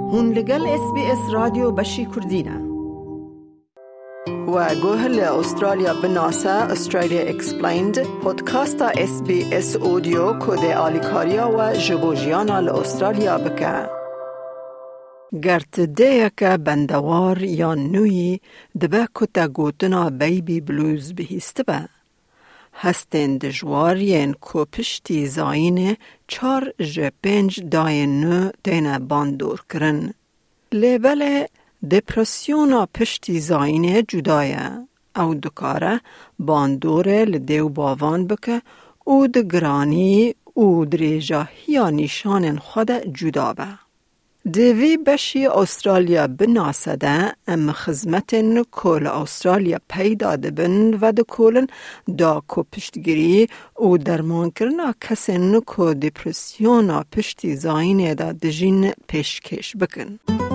هون لگل SBS رادیو بشی کردینه و گوهل استرالیا بناسا Australia Explained پودکاستا SBS اودیو کده آلیکاریا و جبوجیانا لأسترالیا بکه گرت دیگه بندوار یا نوی دبه کتا گوتنا بیبی بلوز بهیسته به هستن دجوارین کو پشتی زاینه 4 ج 5 داین نو تینه باندور کرن. لیبل دپرسیونا پشتی زاینه جدایه او دکاره باندوره لدیو باوان بکه او دگرانی او دریجا هیا نشانن خود جدا به. دیوی بشی استرالیا بناسده ام خدمتن کل استرالیا پیدا دبن و دکولن دا کو پشتگیری و درمان کرنا کسین کو دپرسیونا پشتی زاینه دا دجین پیشکش بکن.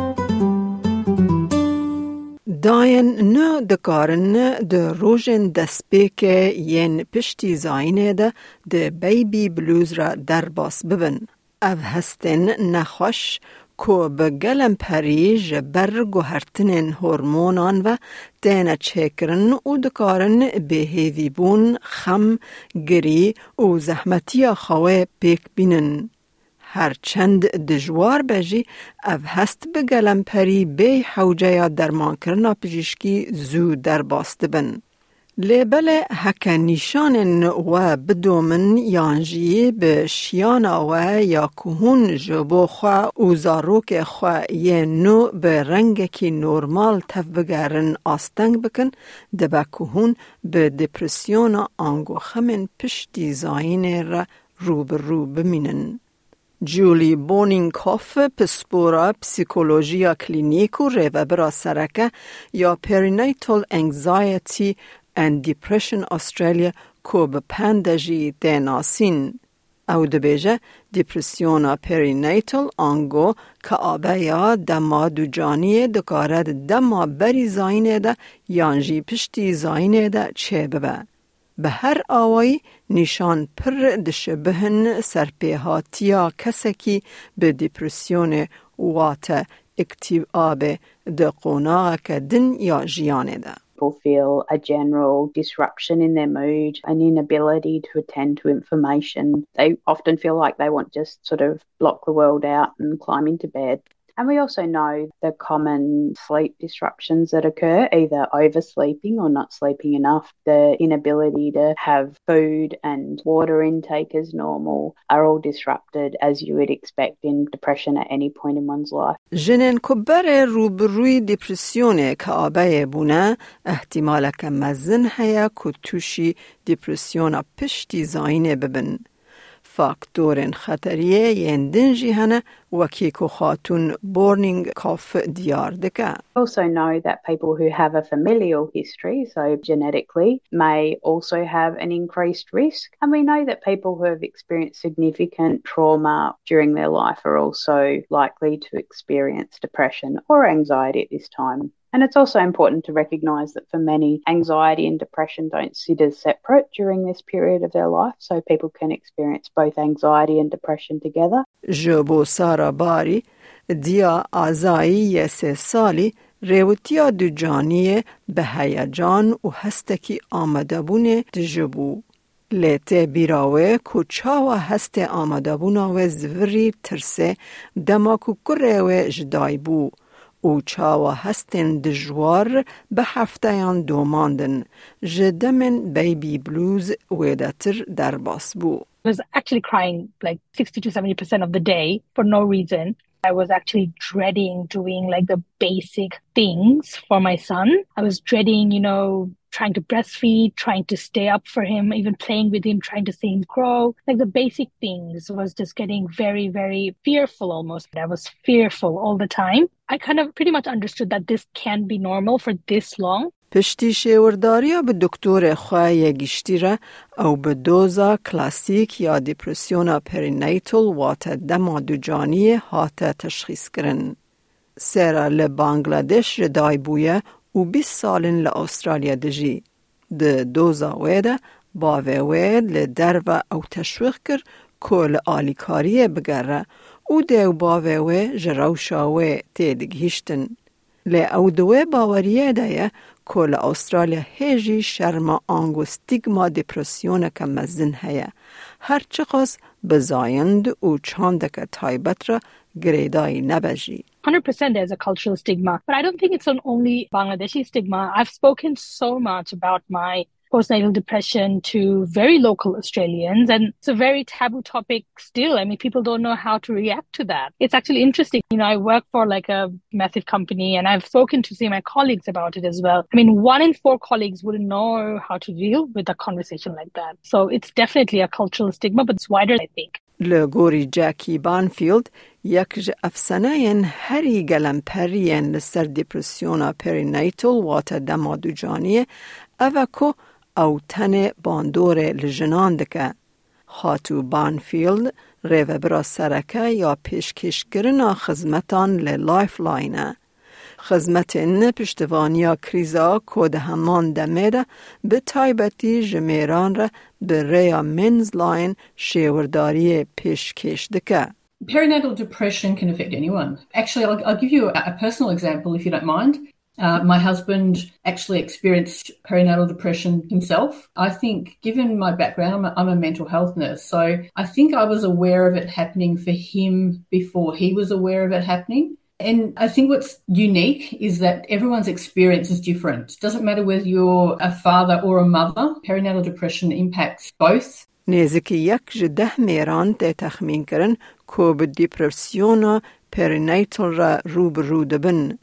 داین نه دکارن ده روژن دسپیک ین پشتی زاینه دا ده بیبی بلوز را در باس ببن. او هستن نخوش کو بگلم پریج برگو هرتنین هورمونان و دینه چکرن و دکارن بهیوی بون خم گری و زحمتی خواه پیک بینن. هرچند دجوار بجی او هست بگلم پری به حوجه درمان کرنا پجیشکی زود در باست بن. لیبل هک نشان و بدومن یانجی به شیانا و یا کهون جبو خواه و زاروک خواه یه نو به رنگ کی نورمال تف بگرن آستنگ بکن دبا کهون به دپرسیونا آنگو خمن پشتی زاین را رو بمینن. جولی بونینگهوف پسپورا پسیکولوژیا کلینیک و ریوبرا سرکه یا پرینیتال انگزایتی and Depression Australia کو به پندجی دیناسین. او دبیجه دیپرسیونا پرینیتال آنگو که آبه یا دما دو جانیه دکارد دما بری زاینه ده یانجی پشتی زاینه ده چه ببه. به هر آوایی نشان پر دشبهن سرپیهاتیا کسکی به دیپرسیون وات اکتیو آبه ده قوناغ که دن یا جیانه ده. People feel a general disruption in their mood, an inability to attend to information. They often feel like they want just sort of block the world out and climb into bed. And we also know the common sleep disruptions that occur, either oversleeping or not sleeping enough. The inability to have food and water intake as normal are all disrupted as you would expect in depression at any point in one's life. جنین کبر روبروی دپرسیونه که آبه بونه احتمال که مزن هیا که توشی دپرسیونا پشتی زاینه ببن. فاکتورن خطریه یندن جیهنه وکیکو خاتون بورنینگهوف دیار دکه. Also know that people who have a familial history, so genetically, may also have an increased risk. And we know that people who have experienced significant trauma during their life are also likely to experience depression or anxiety at this time. And it's also important to recognise that for many, anxiety and depression don't sit as separate during this period of their life, so people can experience both anxiety and depression together. جبو سارا باری دیا آزایی 3 سالی ریوتیا دو جانیه به هیجان و هستکی آمده بونه دجبو. لیته بیراوه کچا و هست آمده بونه و زوری ترسه دماکو کروه جدای بو. او چاوا هستن دجوار به هفتهان دوماندن جدمن بیبی بلوز ویداتر در باس بو. I was actually crying like 60 to 70% of the day for no reason. I was actually dreading doing like the basic things for my son. I was dreading, trying to breastfeed, trying to stay up for him, even playing with him, trying to see him grow. Like the basic things was just getting very, very fearful almost. I was fearful all the time. I kind of pretty much understood that this can be normal for this long. پشتی شیورداریا به دکتر خواهی گشتی را او به دوزا کلاسیک یا دیپرسیونا پرینیتال وات دما دو جانی هات تشخیص کرن. سرا لبانگلادش ردای بویه و 20 سالن لأسترالیا دجی. ده دوزا ویده باوه وید لدر و او تشویق کر کل آلیکاریه بگره و دیو باوه جروشاوه تیدگیشتن. لی او دوه باوریه دایه که لأسترالیا هیجی شرما آنگو ستیگما دیپرسیون که مزن هیا. هر چقاس بزایند و چاندک تایبت را گریدای نبجی. 100% there's a cultural stigma, but I don't think it's an only Bangladeshi stigma. I've spoken so much about my postnatal depression to very local Australians, and it's a very taboo topic still. I mean, people don't know how to react to that. It's actually interesting. You know, I work for like a massive company, and I've spoken to my colleagues about it as well. I mean, 1 in 4 colleagues wouldn't know how to deal with a conversation like that. So it's definitely a cultural stigma, but it's wider, I think. لگوری جاکی بانفیلد یک افسانه هری گلمپرین لسر دیپرسیونا پرینیتل واتا دمادو جانیه اوکو او تن باندور لجنان دکه. خاتو بانفیلد ریو برا سرکه یا پیشکش کرنا خزمتان للایف لاینه. خزمتین پشتوانیا کریزا کود همان دمیده به تایبتی جمیران را به ریا منز لاین شیورداری پیشکش دکه. Perinatal depression can affect anyone. Actually, I'll give you a personal example if you don't mind. My husband actually experienced perinatal depression himself. I think, given my background, I'm a mental health nurse, so I think I was aware of it happening for him before he was aware of it happening. And I think what's unique is that everyone's experience is different. It doesn't matter whether you're a father or a mother. Perinatal depression impacts both. نزدیکی یک جده میران ته تخمین کرن که به دیپرسیون پرینیتل را روبرو دبن.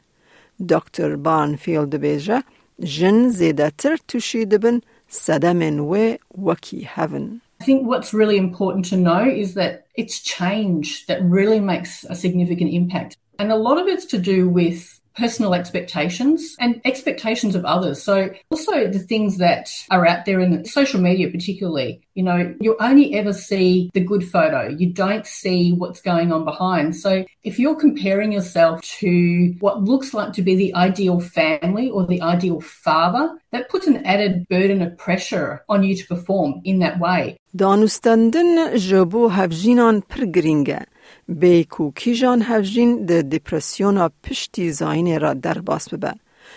دکتر بانفیلد بیجه جن زیده تر توشی دبن صدمن و وکی هون. I think what's really important to know is that it's change that really makes a significant impact. And a lot of it's to do with personal expectations and expectations of others. So also the things that are out there in social media particularly, you know, you only ever see the good photo. You don't see what's going on behind. So if you're comparing yourself to what looks like to be the ideal family or the ideal father, that puts an added burden of pressure on you to perform in that way. دانستندن جبو هفجینان پر گرینگه. بیکو کیجان هفجین ده دیپرسیونا پشتی زاین را در باس ببه.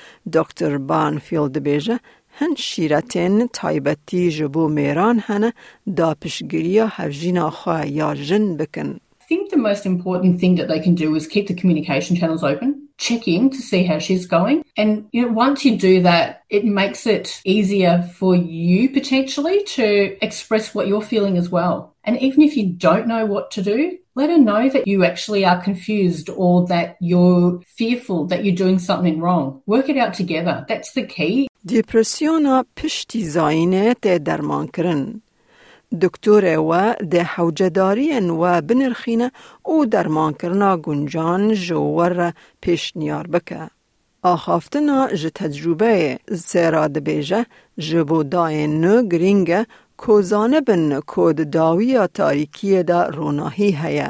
دکتر بانفیلد بیجه هن شیرتین تایبتی جبو میران هنه دا پشگیریا هفجینا خواه یا جن بکن. I think the most important thing that they can do is keep the communication channels open, check in to see how she's going. And you know, once you do that, it makes it easier for you potentially to express what you're feeling as well. And even if you don't know what to do, let her know that you actually are confused or that you're fearful that you're doing something wrong. Work it out together. That's the key. دیپرسیونا پشتی زاینه ته درمان کرن. دکتور و ده حوجداری و بنرخینه او درمان کرنا گنجان جوور پیشنیار بکه. آخافتنا ج تجربه سراد بیجه جبو دای نو گرینگه کوزانه بن کود داوی تاریکی دا روناهی هیا.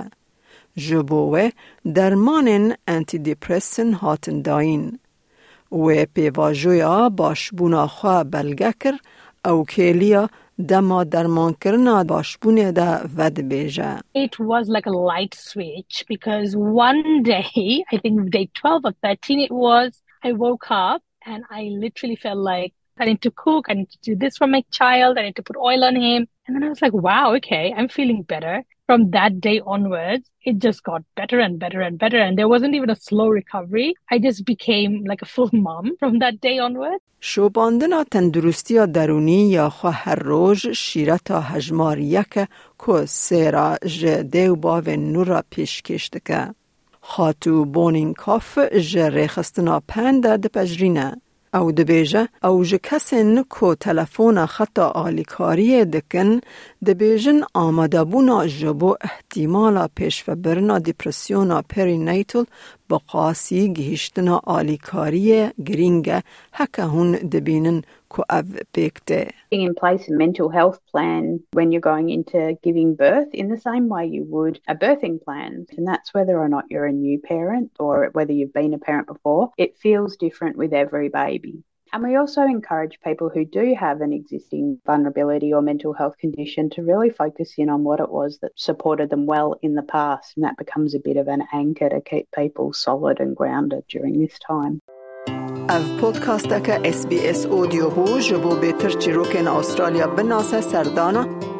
جبوه درمان انتی دیپرسن هاتن داین. و پیواجویا باشبونا خواه بلگه کر او کلیا دما درمان کرنا باشبونه دا ود بیجه. It was like a light switch because one day, I think day 12 or 13 it was, I woke up and I literally felt like I need to cook, I need to do this for my child, I need to put oil on him. And then I was like, wow, okay, I'm feeling better. From that day onwards, it just got better and better and better. And there wasn't even a slow recovery. I just became like a full mom from that day onwards. شوباندنا تندرستی درونی یا خواه روز شیرتا هجمار یک که سیرا جده و باو نورا پیشکش دکه. خاتو بونین کاف جره خستنا پنده دپجرینه. او دبیجه او جکسن کو تلفون خطا آلیکاری دکن دبیجن آمده بونا جبو احتمالا پیش و برنا دیپرسیونا پرینیتل بقاسی گهشتنا آلیکاری گرینگه حکه هون دبینن کو او بیکته. In place a mental health plan when you're going into giving birth in the same way you would a birthing plan. And that's whether or not you're a new parent or whether you've been a parent before. It feels different with every baby. And we also encourage people who do have an existing vulnerability or mental health condition to really focus in on what it was that supported them well in the past, and that becomes a bit of an anchor to keep people solid and grounded during this time. Av podcastaka SBS Audio بو جبو بهتر چیروکن استرالیا بناسه سردانا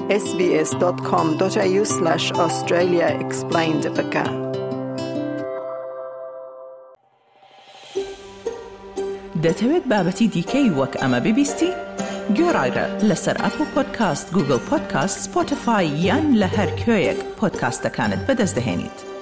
sbs.com.au/Australia explained بکه. دەتەوێت بابەتی دیکەی وەک ئەمە ببیستی؟ گۆڕایرە لەسەر ئەپل پۆدکاست، گوگل پۆدکاست، سپۆتیفای یان لە هەر کوێیەک پۆدکاستەکانت بەدەست دەهێنیت.